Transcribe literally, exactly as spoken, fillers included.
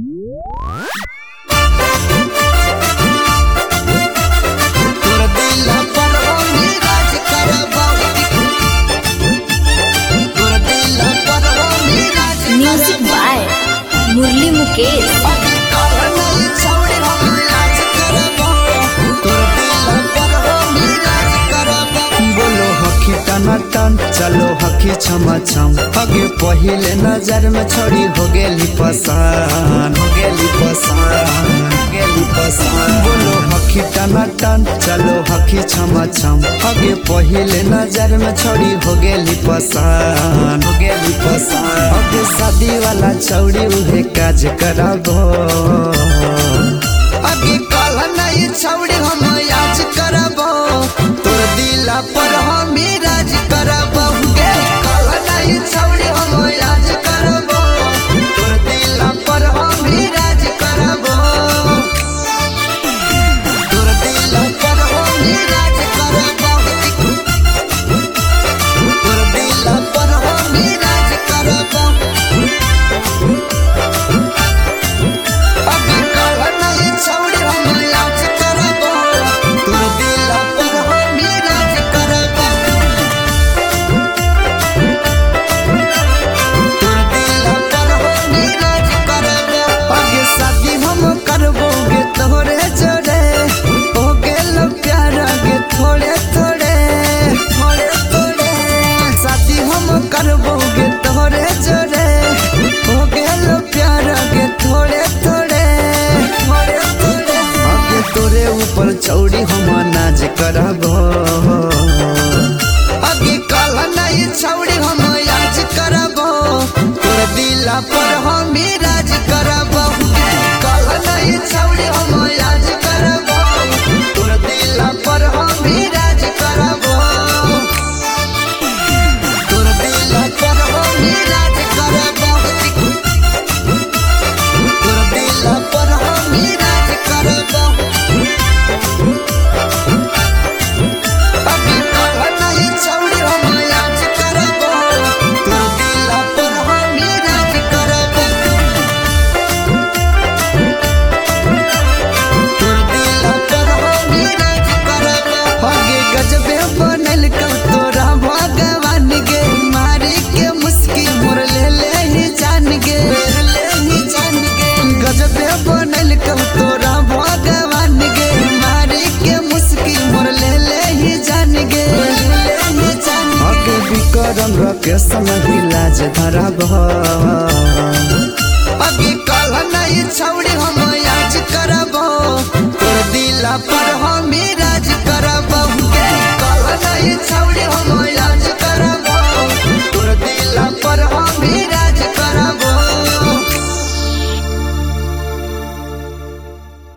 Music by मुरली मुकेश। बोलो हकी टना टन चलो हकी छमा छम आगे पहले नजर में छोड़ी हो गेली पसान हो गेली पसान हो गेली पसान। बोलो हकी टना टन चलो हकी छमा छम आगे पहले नजर में छोड़ी हो गेली पसान हो गेली पसान। आगे शादी वाला छौड़ी उहे काज कराबो आगे काला नहीं छौड़ी हम आज करबो तोर दिला पर हम राज करबो गे काला नहीं छौड़ी हम आज करबो तोर दिला पर हम राज करबो तोर दिला पर हम राज करबो तोर दिला पर हम राज करबो। अभी काला नहीं छौड़ी हम आज करबो तोर दिला पर हम राज करबो तोर दिला पर हम राज करबो। आगे शादी हम करबोगे तोरे जोड़े हो गेल प्यार गे थोड़े थोड़े थोड़े थोड़े। शादी हम करबोगे तोरे जोड़े हो गेल प्यार गे थोड़े थोड़े थोड़े थोड़े। आगे तोरे ऊपर चौड़ी हम नाज करबो आगे काला नहीं छौड़ी हम आज करबो तोर दिला पर हम राज करबो काला नहीं छौड़ी हम आज करबो तोर दिला पर हम राज करबो तोर दिला पर हम राज करबो तोर दिला पर हम राज करबो। अभी काला नहीं छौड़ी हम आज करबो तोर दिला पर हम राज करबो तोर दिला पर हम राज करबो। आगे गजबे बनल कब तोरा भगवान गे मारी के मुस्की मोर ले ले ही जान गे ले ही जान गे। गजबे बनल कब तोरा भगवान गे मारी के मुस्की मोर ले ले ही जान गे ले ही जान। आगे विक्रम रके संग लाज धरब आगे